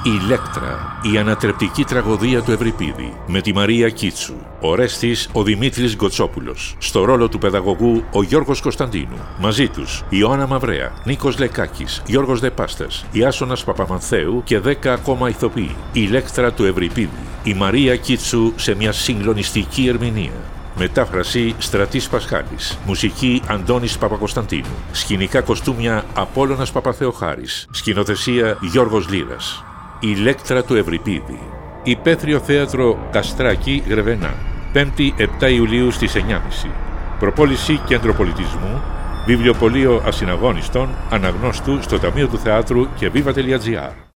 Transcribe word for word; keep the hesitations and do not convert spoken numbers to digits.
Η Ηλέκτρα, η ανατρεπτική τραγωδία του Ευρυπίδη, με τη Μαρία Κίτσου. Ο Ρέστης ο Δημήτρης Γκοτσόπουλος. Στο ρόλο του παιδαγωγού ο Γιώργος Κωνσταντίνου. Μαζί τους η Ιωάννα Μαυρέα, Νίκος Λεκάκης, Γιώργος Δεπάστας, Ιάσονας Παπαμανθέου και δέκα ακόμα ηθοποιοί. Η Ηλέκτρα του Ευρυπίδη. Η Μαρία Κίτσου σε μια συγκλονιστική ερμηνεία. Μετάφραση Στρατής Πασχάλης. Μουσική Αντώνης Παπακοσταντίνου. Σκηνικά κοστούμια Απόλλωνας Παπαθεοχάρης. Σκηνοθεσία Γιώργος Λύρας. Η Ηλέκτρα του Ευρυπίδη. Υπαίθριο Θέατρο Καστράκη, Γρεβενά. πέμπτη επτά Ιουλίου στις εννιά και μισή. Προπόληση Κέντρο Πολιτισμού. Βιβλιοπωλείο Ασυναγώνιστων. Αναγνώστου στο Ταμείο του Θεάτρου και viva τελεία gr.